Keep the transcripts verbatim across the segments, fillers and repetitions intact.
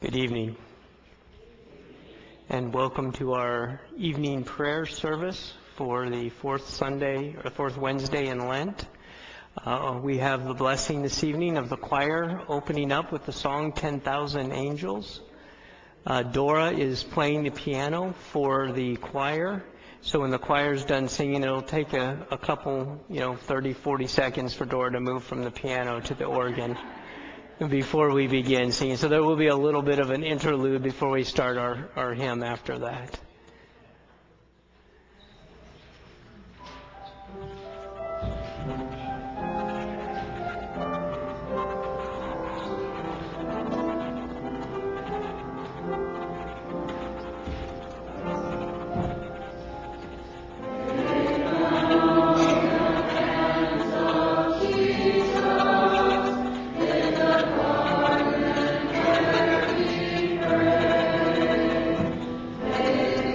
Good evening, and welcome to our evening prayer service for the fourth Sunday or fourth Wednesday in Lent. Uh, we have the blessing this evening of the choir opening up with the song ten thousand Angels. Uh, Dora is playing the piano for the choir, so when the choir's done singing, it'll take a, a couple, you know, thirty, forty seconds for Dora to move from the piano to the organ before we begin singing. So there will be a little bit of an interlude before we start our, our hymn after that. Praise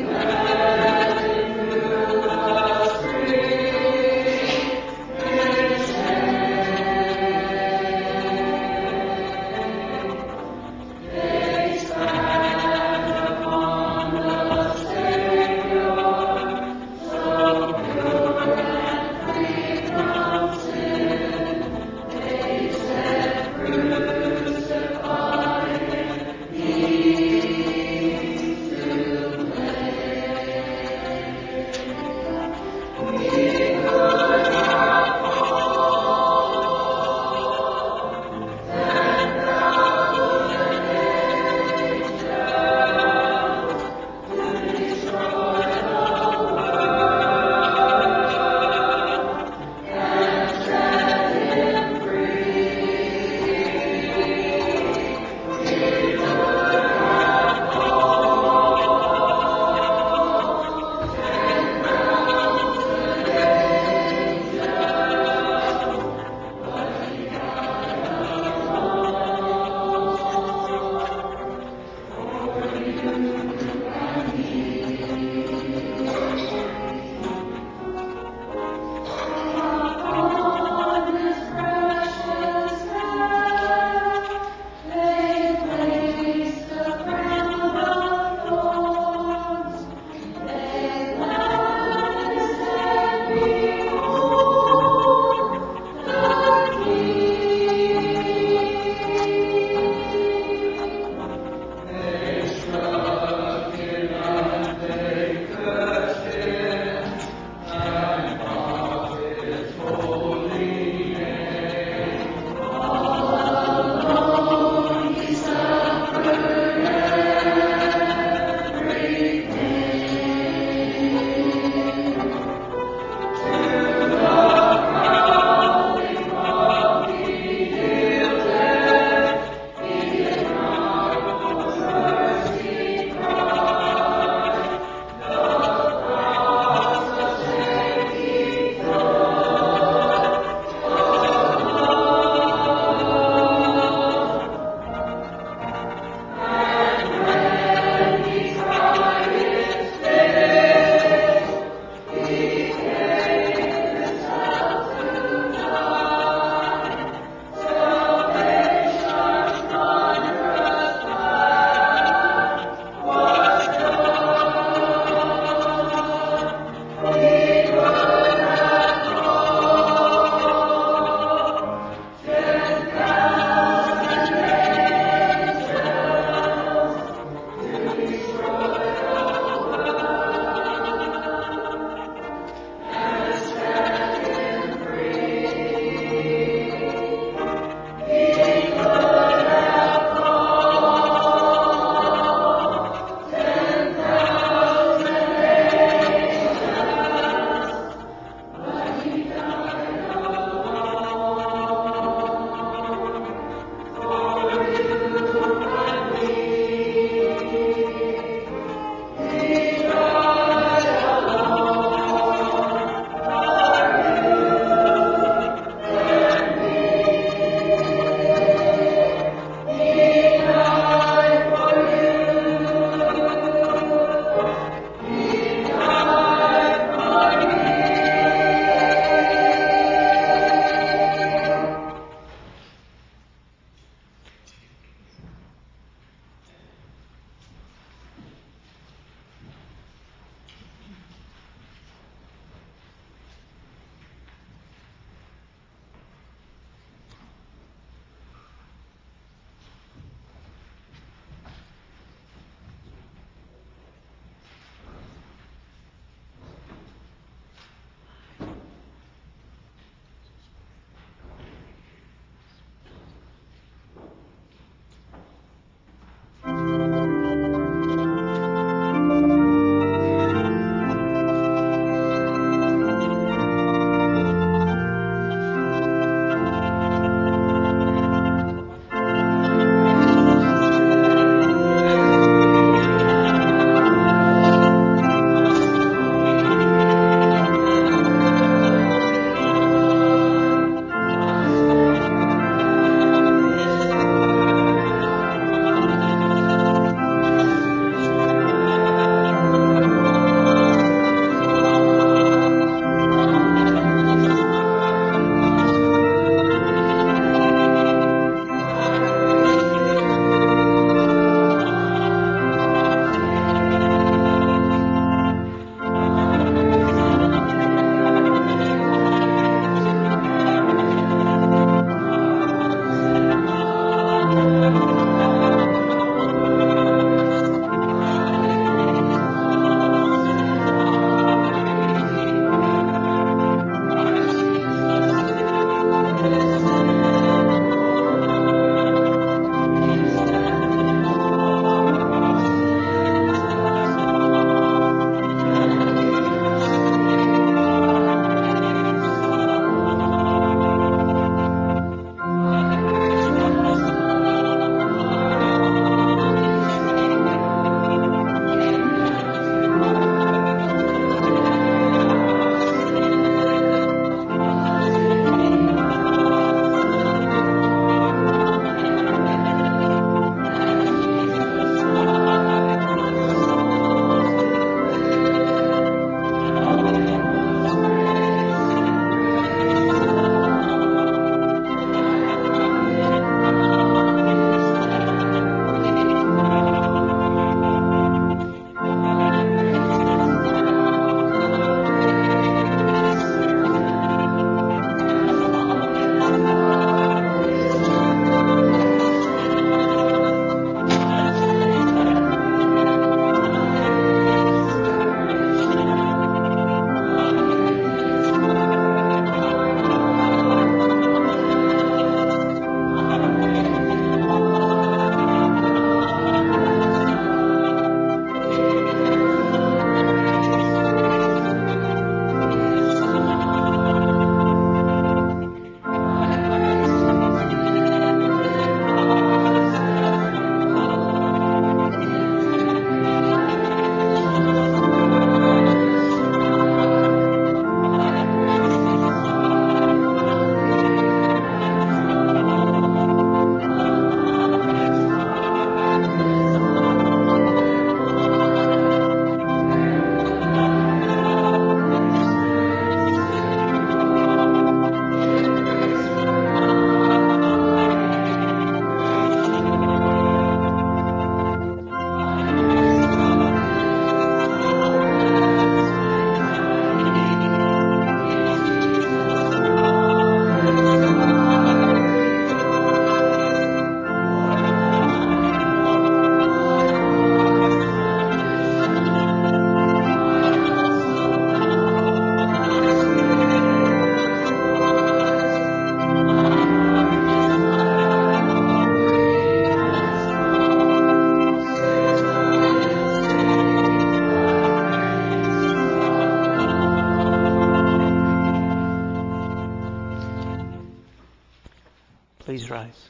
Please rise.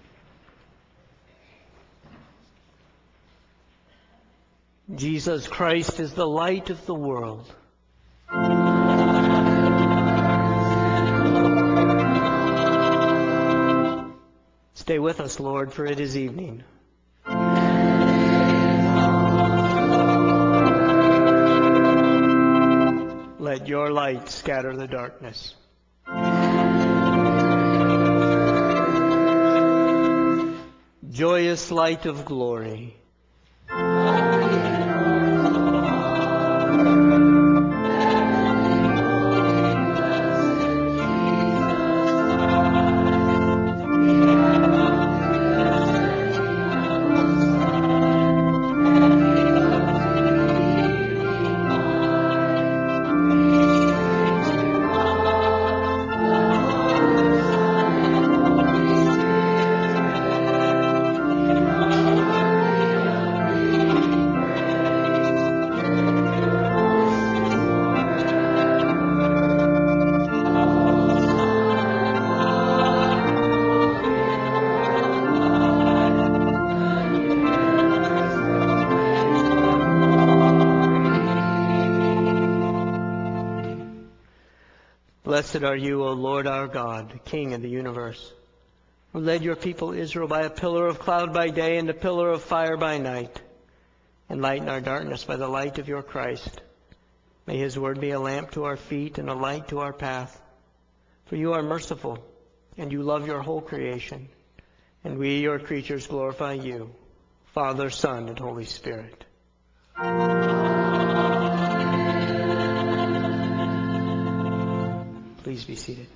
Jesus Christ is the light of the world. Stay with us, Lord, for it is evening. Let your light scatter the darkness. Joyous light of glory. Blessed are you, O Lord our God, King of the universe, who led your people Israel by a pillar of cloud by day and a pillar of fire by night. Enlighten our darkness by the light of your Christ. May his word be a lamp to our feet and a light to our path. For you are merciful, and you love your whole creation. And we, your creatures, glorify you, Father, Son, and Holy Spirit. Please be seated.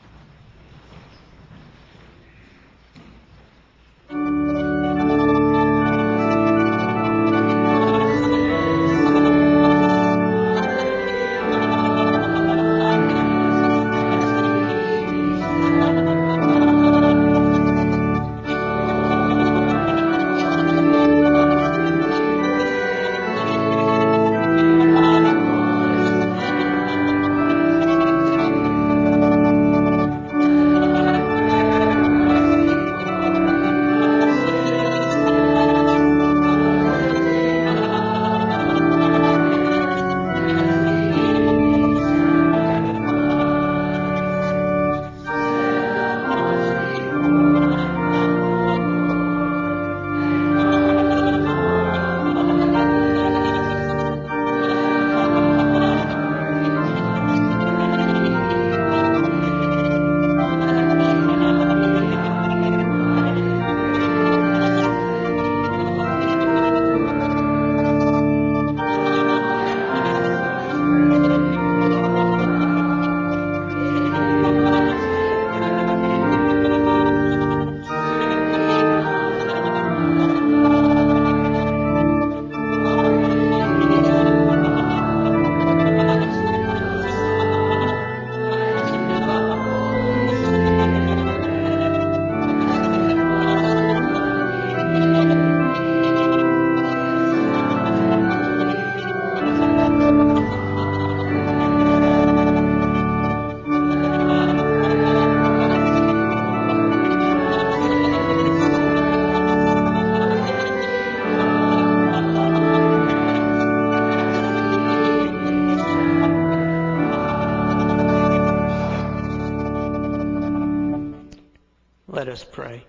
Let us pray.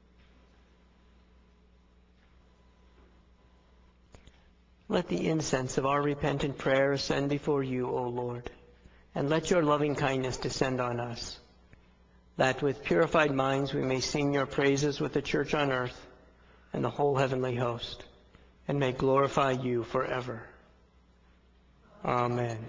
Let the incense of our repentant prayer ascend before you, O Lord, and let your loving kindness descend on us, that with purified minds we may sing your praises with the church on earth and the whole heavenly host, and may glorify you forever. Amen.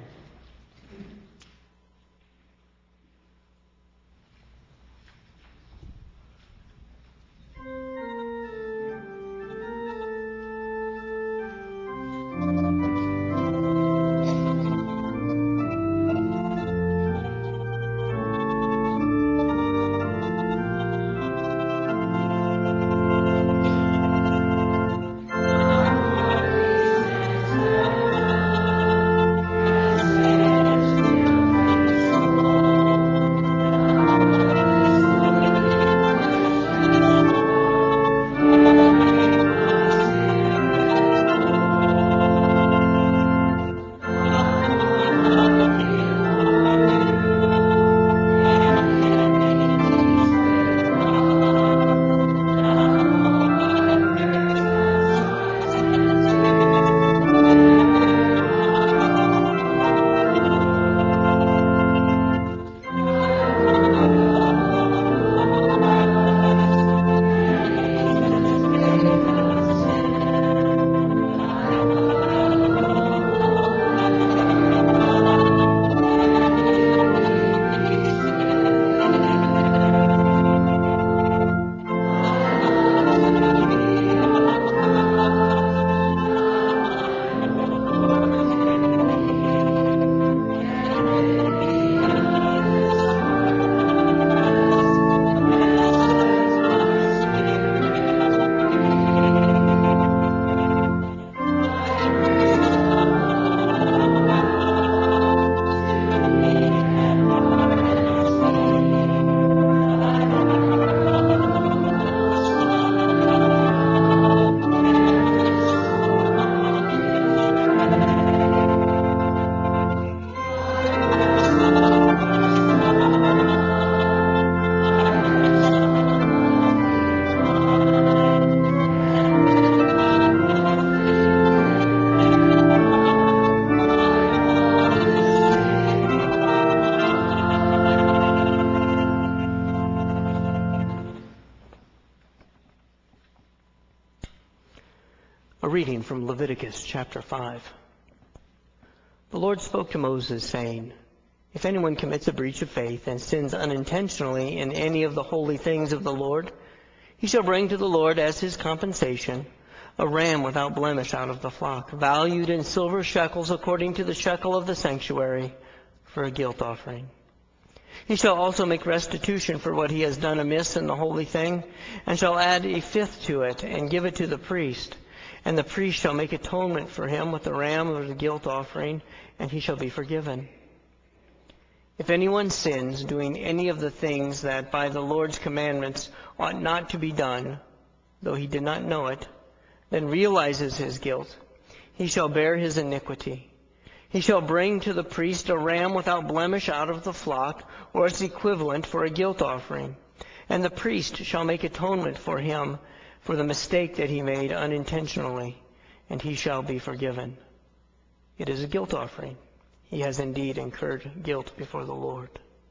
A reading from Leviticus chapter five. The Lord spoke to Moses, saying, "If anyone commits a breach of faith and sins unintentionally in any of the holy things of the Lord, he shall bring to the Lord as his compensation a ram without blemish out of the flock, valued in silver shekels according to the shekel of the sanctuary, for a guilt offering. He shall also make restitution for what he has done amiss in the holy thing, and shall add a fifth to it, and give it to the priest. And the priest shall make atonement for him with the ram or the guilt offering, and he shall be forgiven. If anyone sins doing any of the things that by the Lord's commandments ought not to be done, though he did not know it, then realizes his guilt, he shall bear his iniquity. He shall bring to the priest a ram without blemish out of the flock, or its equivalent, for a guilt offering. And the priest shall make atonement for him for the mistake that he made unintentionally, and he shall be forgiven. It is a guilt offering. He has indeed incurred guilt before the Lord.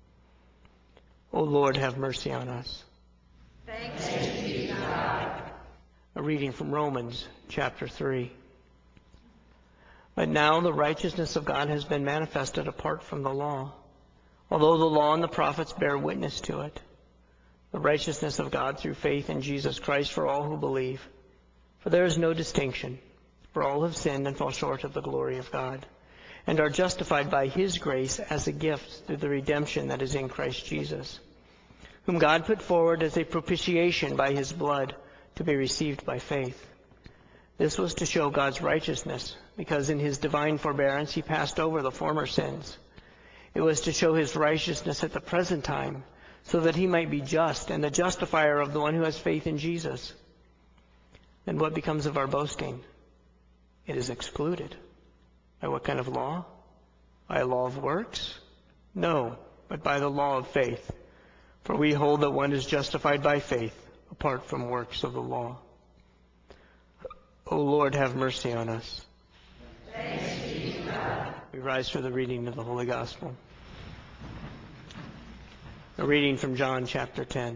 O Lord, have mercy on us. Thanks be to God. A reading from Romans chapter three. But now the righteousness of God has been manifested apart from the law, although the law and the prophets bear witness to it. The righteousness of God through faith in Jesus Christ for all who believe. For there is no distinction, for all have sinned and fall short of the glory of God, and are justified by his grace as a gift through the redemption that is in Christ Jesus, whom God put forward as a propitiation by his blood to be received by faith. This was to show God's righteousness, because in his divine forbearance he passed over the former sins. It was to show his righteousness at the present time, so that he might be just and the justifier of the one who has faith in Jesus. Then what becomes of our boasting? It is excluded. By what kind of law? By a law of works? No, but by the law of faith. For we hold that one is justified by faith, apart from works of the law. O Lord, have mercy on us. Thanks be to God. We rise for the reading of the Holy Gospel. A reading from John chapter ten.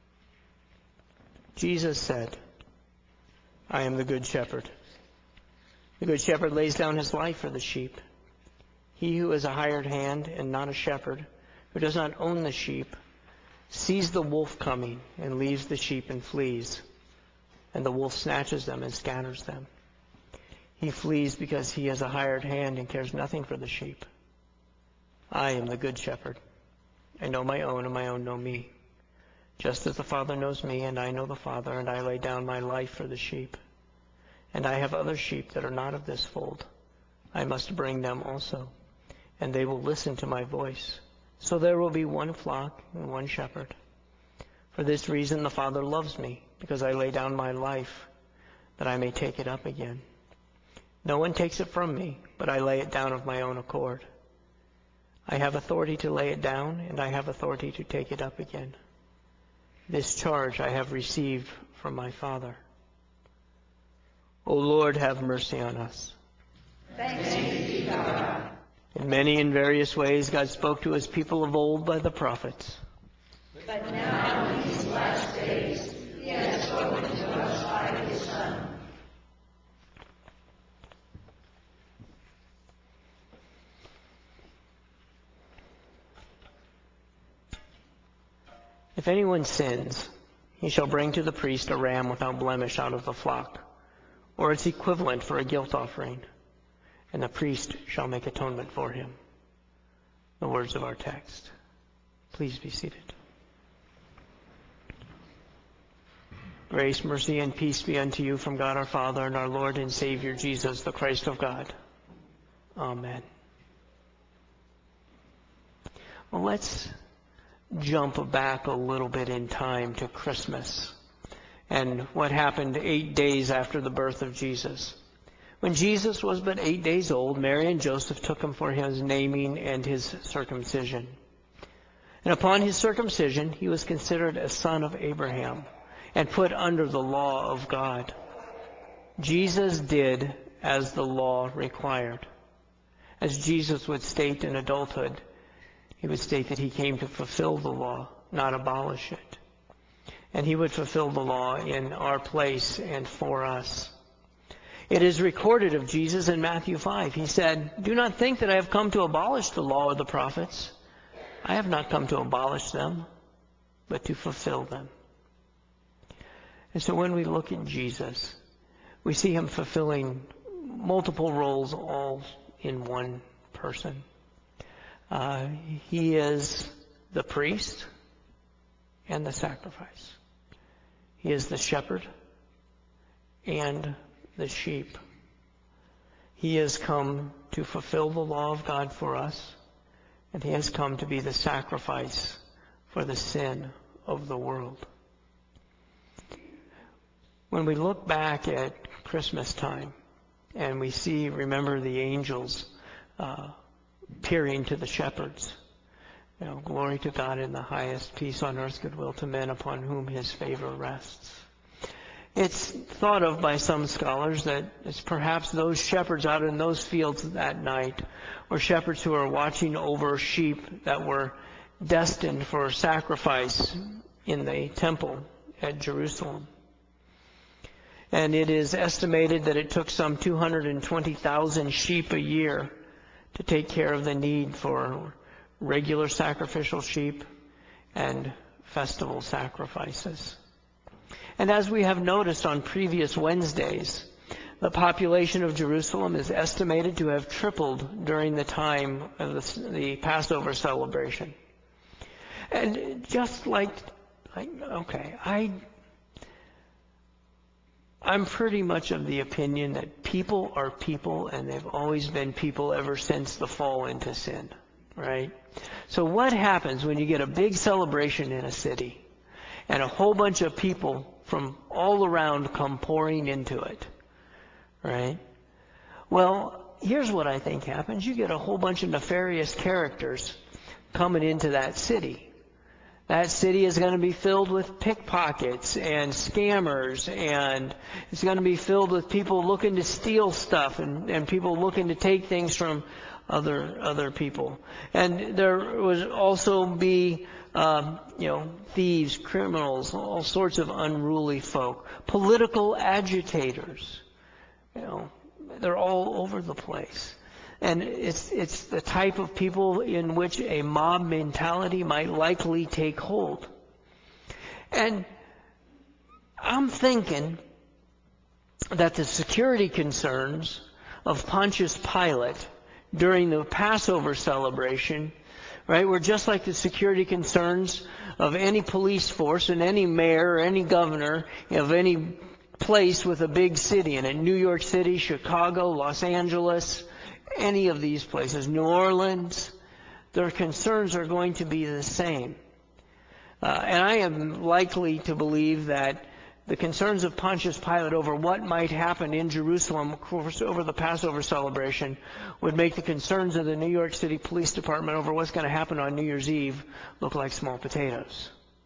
Jesus said, "I am the good shepherd. The good shepherd lays down his life for the sheep. He who is a hired hand and not a shepherd, who does not own the sheep, sees the wolf coming and leaves the sheep and flees. And the wolf snatches them and scatters them. He flees because he is a hired hand and cares nothing for the sheep. I am the good shepherd. I know my own, and my own know me. Just as the Father knows me, and I know the Father, and I lay down my life for the sheep. And I have other sheep that are not of this fold. I must bring them also, and they will listen to my voice. So there will be one flock and one shepherd. For this reason the Father loves me, because I lay down my life, that I may take it up again. No one takes it from me, but I lay it down of my own accord. I have authority to lay it down, and I have authority to take it up again. This charge I have received from my Father. O Lord, have mercy on us." Thanks be to God. In many and various ways God spoke to his people of old by the prophets. But now in these last days he has spoken to us by his Son. If anyone sins, he shall bring to the priest a ram without blemish out of the flock, or its equivalent for a guilt offering, and the priest shall make atonement for him. The words of our text. Please be seated. Grace, mercy, and peace be unto you from God our Father and our Lord and Savior Jesus, the Christ of God. Amen. Well, let's jump back a little bit in time to Christmas and what happened eight days after the birth of Jesus. When Jesus was but eight days old, Mary and Joseph took him for his naming and his circumcision. And upon his circumcision, he was considered a son of Abraham and put under the law of God. Jesus did as the law required. As Jesus would state in adulthood, he would state that he came to fulfill the law, not abolish it. And he would fulfill the law in our place and for us. It is recorded of Jesus in Matthew five. He said, "Do not think that I have come to abolish the law or the prophets. I have not come to abolish them, but to fulfill them." And so when we look at Jesus, we see him fulfilling multiple roles all in one person. Uh, he is the priest and the sacrifice. He is the shepherd and the sheep. He has come to fulfill the law of God for us, and he has come to be the sacrifice for the sin of the world. When we look back at Christmas time and we see, remember the angels uh, appearing to the shepherds, you know, glory to God in the highest, peace on earth, goodwill to men upon whom his favor rests. It's thought of by some scholars that it's perhaps those shepherds out in those fields that night were shepherds who are watching over sheep that were destined for sacrifice in the temple at Jerusalem. And it is estimated that it took some two hundred twenty thousand sheep a year to take care of the need for regular sacrificial sheep and festival sacrifices. And as we have noticed on previous Wednesdays, the population of Jerusalem is estimated to have tripled during the time of the, the Passover celebration. And just like, like okay, I... I'm pretty much of the opinion that people are people, and they've always been people ever since the fall into sin, right? So what happens when you get a big celebration in a city and a whole bunch of people from all around come pouring into it, right? Well, here's what I think happens. You get a whole bunch of nefarious characters coming into that city. That city is going to be filled with pickpockets and scammers, and it's going to be filled with people looking to steal stuff and, and people looking to take things from other other people. And there would also be, um, you know, thieves, criminals, all sorts of unruly folk, political agitators. You know, they're all over the place. And it's it's the type of people in which a mob mentality might likely take hold. And I'm thinking that the security concerns of Pontius Pilate during the Passover celebration, right, were just like the security concerns of any police force and any mayor or any governor of any place with a big city in it. New York City, Chicago, Los Angeles, any of these places, New Orleans, their concerns are going to be the same. Uh, and I am likely to believe that the concerns of Pontius Pilate over what might happen in Jerusalem, of course, over the Passover celebration, would make the concerns of the New York City Police Department over what's going to happen on New Year's Eve look like small potatoes.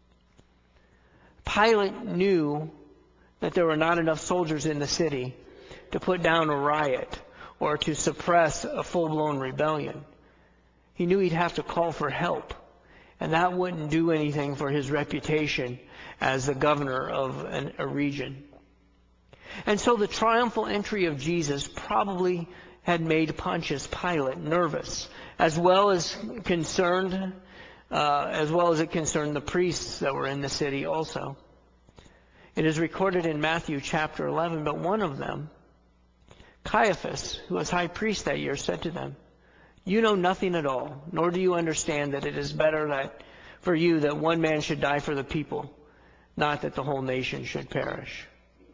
Pilate knew that there were not enough soldiers in the city to put down a riot or to suppress a full-blown rebellion. He knew he'd have to call for help, and that wouldn't do anything for his reputation as the governor of an, a region. And so the triumphal entry of Jesus probably had made Pontius Pilate nervous, as well as concerned, uh, as well as it concerned the priests that were in the city also. It is recorded in Matthew chapter eleven, but one of them, Caiaphas, who was high priest that year, said to them, "You know nothing at all, nor do you understand that it is better that for you that one man should die for the people, not that the whole nation should perish."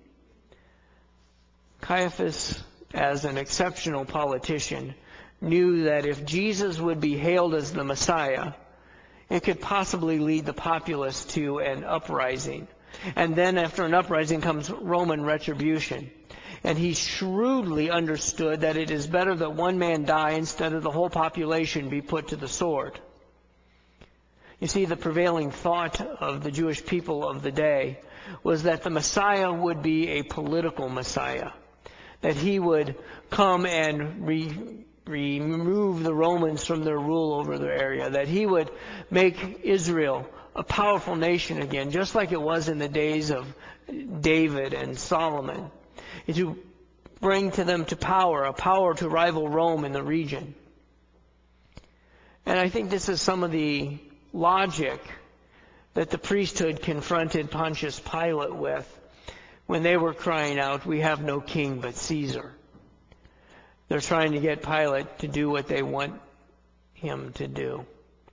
Caiaphas, as an exceptional politician, knew that if Jesus would be hailed as the Messiah, it could possibly lead the populace to an uprising. And then after an uprising comes Roman retribution. And he shrewdly understood that it is better that one man die instead of the whole population be put to the sword. You see, the prevailing thought of the Jewish people of the day was that the Messiah would be a political Messiah, that he would come and re- remove the Romans from their rule over their area, that he would make Israel a powerful nation again, just like it was in the days of David and Solomon. To bring to them to power, a power to rival Rome in the region. And I think this is some of the logic that the priesthood confronted Pontius Pilate with when they were crying out, "We have no king but Caesar." They're trying to get Pilate to do what they want him to do.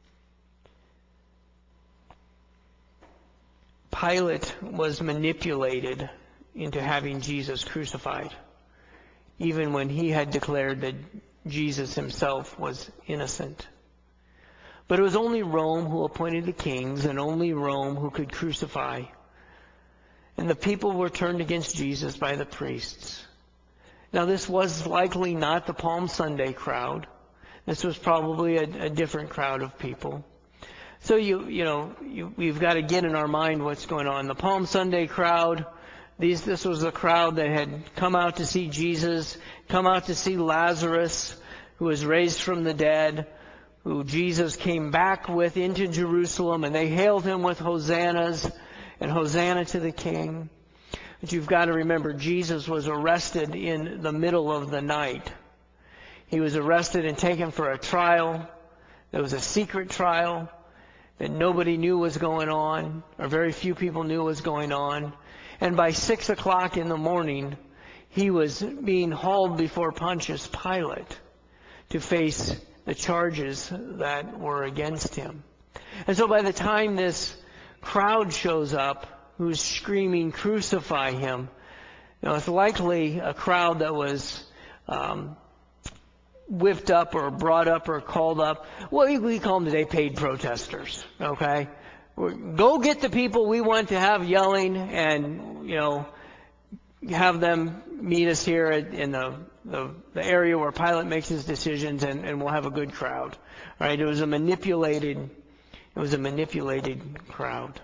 Pilate was manipulated into having Jesus crucified, even when he had declared that Jesus himself was innocent. But it was only Rome who appointed the kings, and only Rome who could crucify. And the people were turned against Jesus by the priests. Now, this was likely not the Palm Sunday crowd. This was probably a, a different crowd of people. So, you you know, you, we've got to get in our mind what's going on. The Palm Sunday crowd, these this was a crowd that had come out to see Jesus, come out to see Lazarus, who was raised from the dead, who Jesus came back with into Jerusalem, and they hailed him with hosannas and Hosanna to the King. But you've got to remember, Jesus was arrested in the middle of the night. He was arrested and taken for a trial. There was a secret trial that nobody knew was going on, or very few people knew was going on. And by six o'clock in the morning, he was being hauled before Pontius Pilate to face the charges that were against him. And so by the time this crowd shows up, who's screaming, "Crucify him," you know, it's likely a crowd that was um, whipped up or brought up or called up. Well, we, we call them today paid protesters, okay? We're, go get the people we want to have yelling, and, you know, have them meet us here at, in the, the the area where Pilate makes his decisions, and, and we'll have a good crowd. All right? It was a manipulated, it was a manipulated crowd.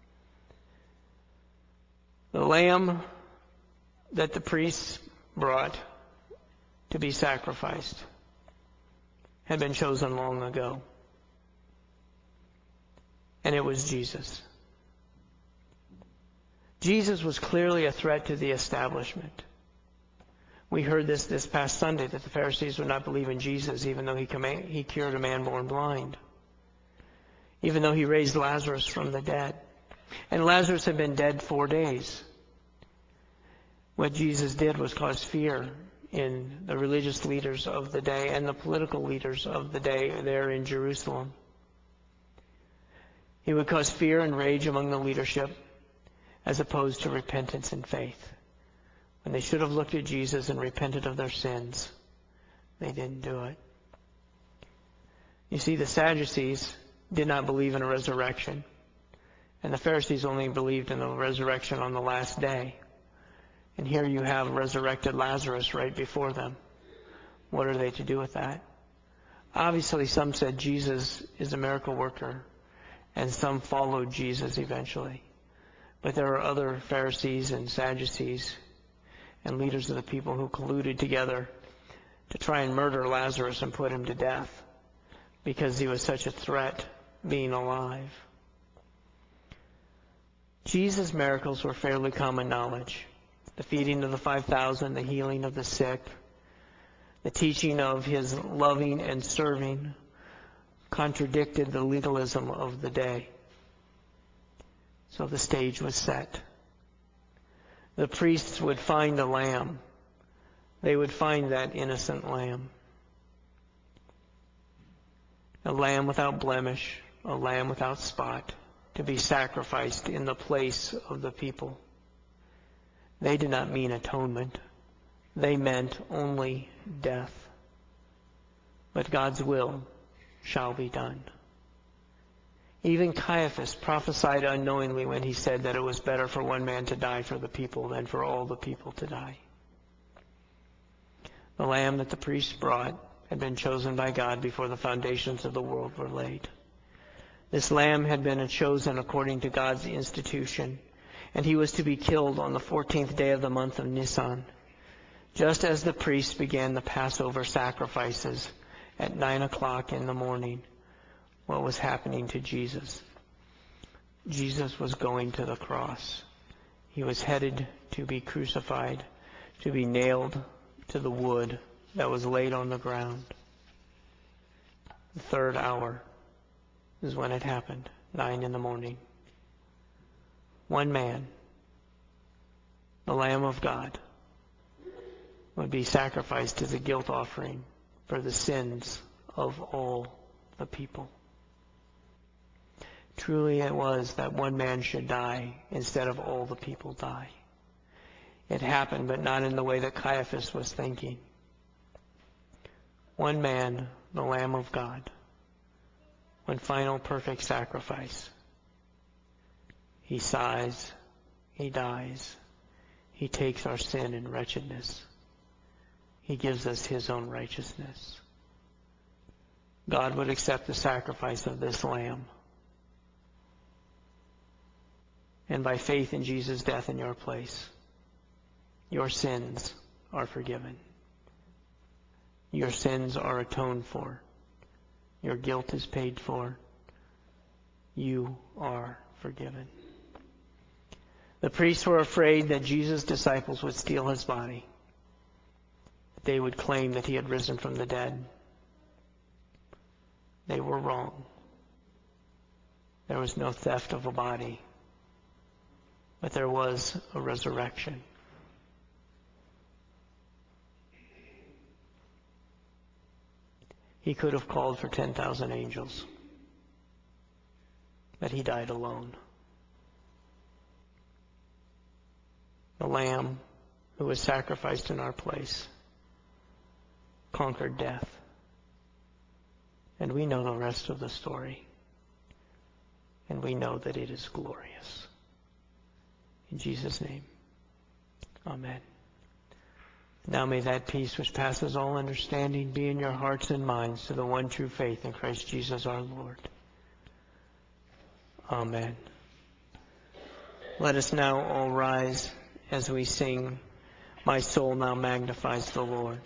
The lamb that the priests brought to be sacrificed had been chosen long ago. And it was Jesus. Jesus was clearly a threat to the establishment. We heard this this past Sunday, that the Pharisees would not believe in Jesus even though he, command, he cured a man born blind. Even though he raised Lazarus from the dead. And Lazarus had been dead four days. What Jesus did was cause fear in the religious leaders of the day and the political leaders of the day there in Jerusalem. He would cause fear and rage among the leadership as opposed to repentance and faith. When they should have looked at Jesus and repented of their sins, they didn't do it. You see, the Sadducees did not believe in a resurrection, and the Pharisees only believed in the resurrection on the last day. And here you have resurrected Lazarus right before them. What are they to do with that? Obviously, some said Jesus is a miracle worker, and some followed Jesus eventually. But there are other Pharisees and Sadducees and leaders of the people who colluded together to try and murder Lazarus and put him to death because he was such a threat being alive. Jesus' miracles were fairly common knowledge. The feeding of the five thousand, the healing of the sick, the teaching of his loving and serving contradicted the legalism of the day. So the stage was set. The priests would find a lamb. They would find that innocent lamb. A lamb without blemish, a lamb without spot, to be sacrificed in the place of the people. They did not mean atonement. They meant only death. But God's will shall be done. Even Caiaphas prophesied unknowingly when he said that it was better for one man to die for the people than for all the people to die. The lamb that the priests brought had been chosen by God before the foundations of the world were laid. This lamb had been chosen according to God's institution, and he was to be killed on the fourteenth day of the month of Nisan, just as the priests began the Passover sacrifices at nine o'clock in the morning. What was happening to Jesus? Jesus was going to the cross. He was headed to be crucified, to be nailed to the wood that was laid on the ground. The third hour is when it happened, nine in the morning. One man, the Lamb of God, would be sacrificed as a guilt offering for the sins of all the people. Truly it was that one man should die instead of all the people die. It happened, but not in the way that Caiaphas was thinking. One man, the Lamb of God, one final perfect sacrifice. He sighs, he dies, he takes our sin and wretchedness. He gives us his own righteousness. God would accept the sacrifice of this Lamb. And by faith in Jesus' death in your place, your sins are forgiven. Your sins are atoned for. Your guilt is paid for. You are forgiven. The priests were afraid that Jesus' disciples would steal his body. They would claim that he had risen from the dead. They were wrong. There was no theft of a body, but there was a resurrection. He could have called for ten thousand angels, but he died alone. The Lamb who was sacrificed in our place conquered death. And we know the rest of the story. And we know that it is glorious. In Jesus' name, amen. Now may that peace which passes all understanding be in your hearts and minds to the one true faith in Christ Jesus our Lord. Amen. Let us now all rise as we sing, "My soul now magnifies the Lord."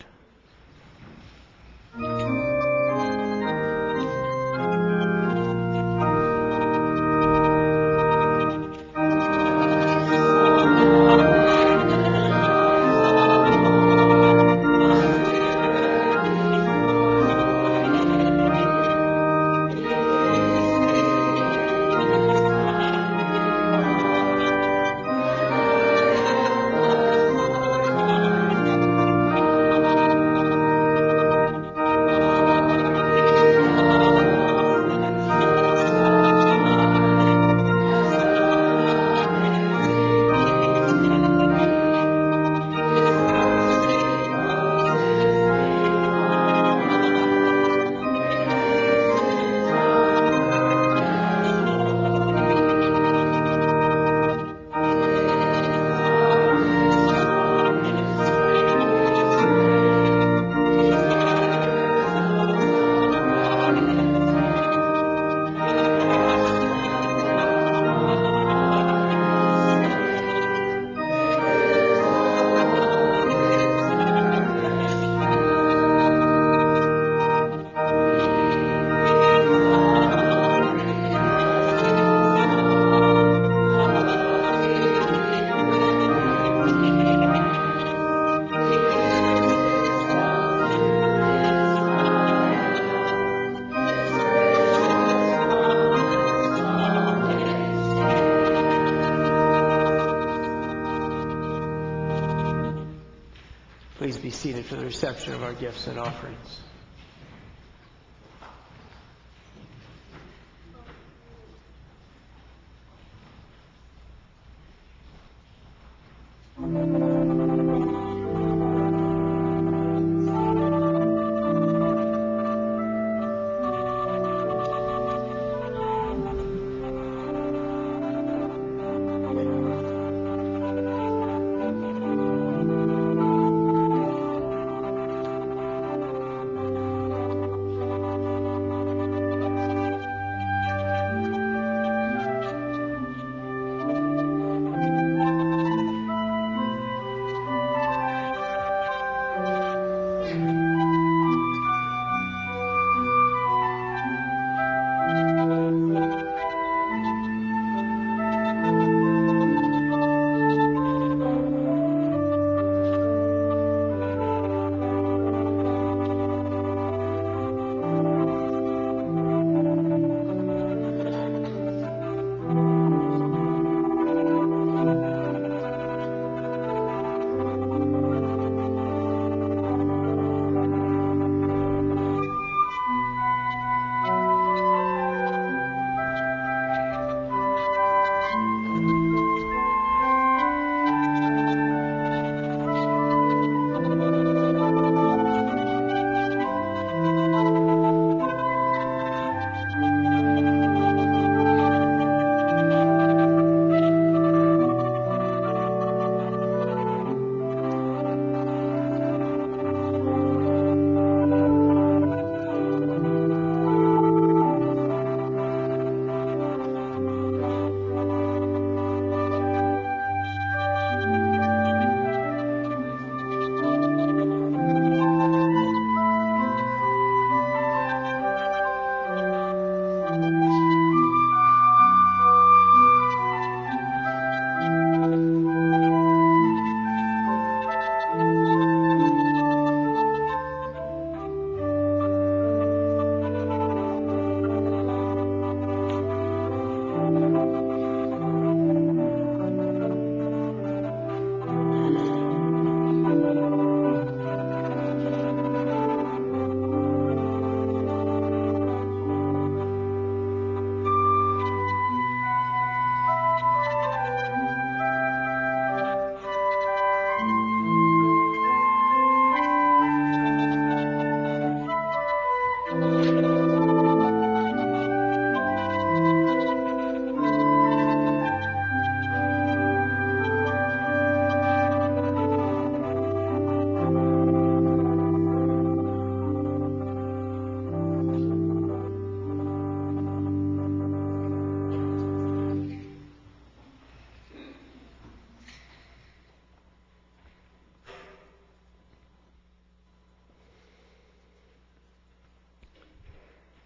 Please be seated for the reception of our gifts and offerings.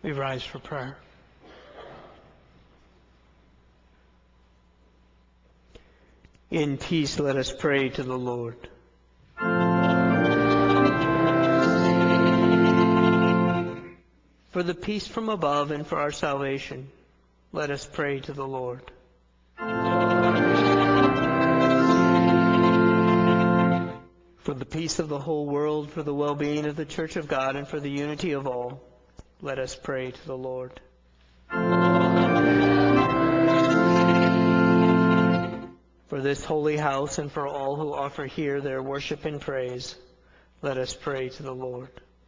We rise for prayer. In peace, let us pray to the Lord. For the peace from above and for our salvation, let us pray to the Lord. For the peace of the whole world, for the well-being of the Church of God, and for the unity of all, let us pray to the Lord. For this holy house and for all who offer here their worship and praise, let us pray to the Lord.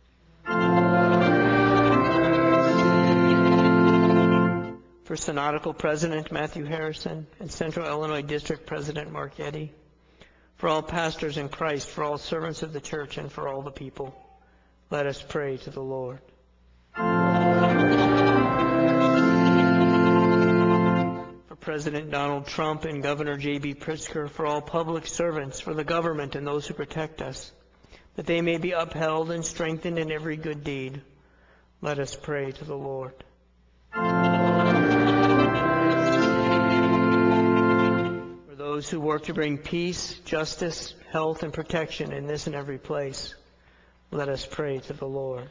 For Synodical President Matthew Harrison and Central Illinois District President Mark Eddy, for all pastors in Christ, for all servants of the church, and for all the people, let us pray to the Lord. For President Donald Trump and Governor J B Pritzker, for all public servants, for the government and those who protect us, that they may be upheld and strengthened in every good deed, let us pray to the Lord. Those who work to bring peace, justice, health, and protection in this and every place, let us pray to the Lord.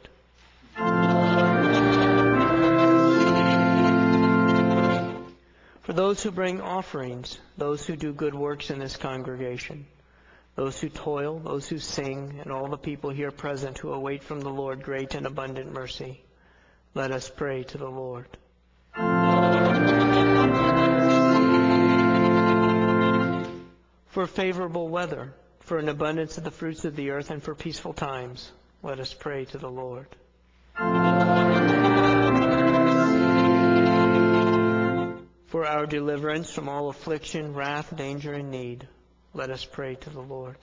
For those who bring offerings, those who do good works in this congregation, those who toil, those who sing, and all the people here present who await from the Lord great and abundant mercy, let us pray to the Lord. For favorable weather, for an abundance of the fruits of the earth, and for peaceful times, let us pray to the Lord. For our deliverance from all affliction, wrath, danger, and need, let us pray to the Lord.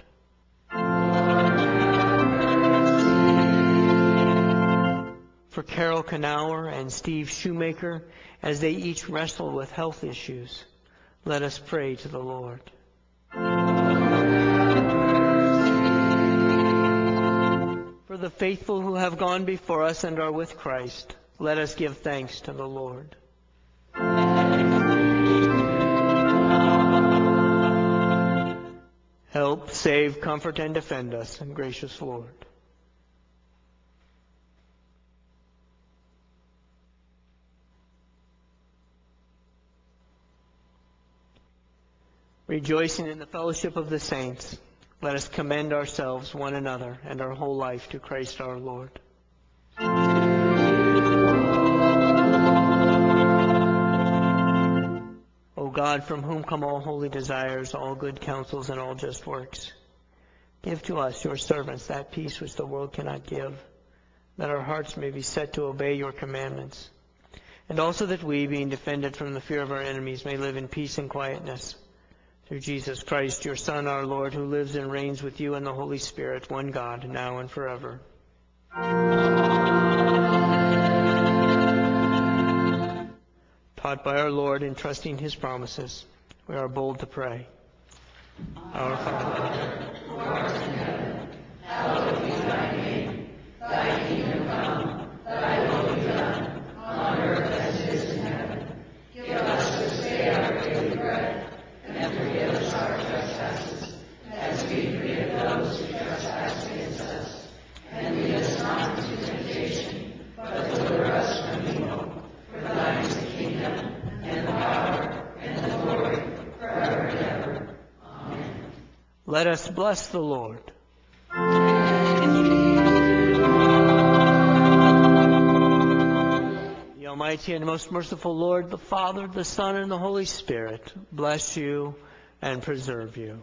For Carol Knauer and Steve Shoemaker, as they each wrestle with health issues, let us pray to the Lord. For the faithful who have gone before us and are with Christ, let us give thanks to the Lord. Help, save, comfort, and defend us, gracious Lord. Rejoicing in the fellowship of the saints, let us commend ourselves, one another, and our whole life to Christ our Lord. O God, from whom come all holy desires, all good counsels, and all just works, give to us, your servants, that peace which the world cannot give, that our hearts may be set to obey your commandments, and also that we, being defended from the fear of our enemies, may live in peace and quietness. Through Jesus Christ, your Son, our Lord, who lives and reigns with you and the Holy Spirit, one God, now and forever. Taught by our Lord and trusting his promises, we are bold to pray. Our Father, who art in heaven, hallowed be thy name. Thy kingdom come, thy will be done, on earth as it is in heaven. Give us this day our daily bread, and forgive us our trespasses, as we forgive those who trespass against us. And lead us not into temptation, but deliver us from evil. For thine is the kingdom, and the power, and the glory, forever and ever. Amen. Let us bless the Lord. The Almighty and most merciful Lord, the Father, the Son, and the Holy Spirit, bless you and preserve you.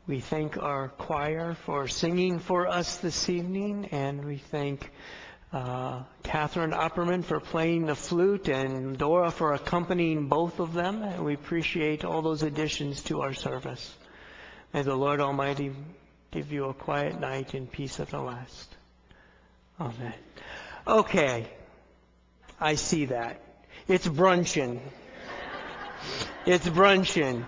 We thank our choir for singing for us this evening, and we thank uh, Catherine Opperman for playing the flute and Dora for accompanying both of them. And we appreciate all those additions to our service. May the Lord Almighty give you a quiet night and peace at the last. Amen. Okay, I see that. It's brunchin'. It's brunchin'.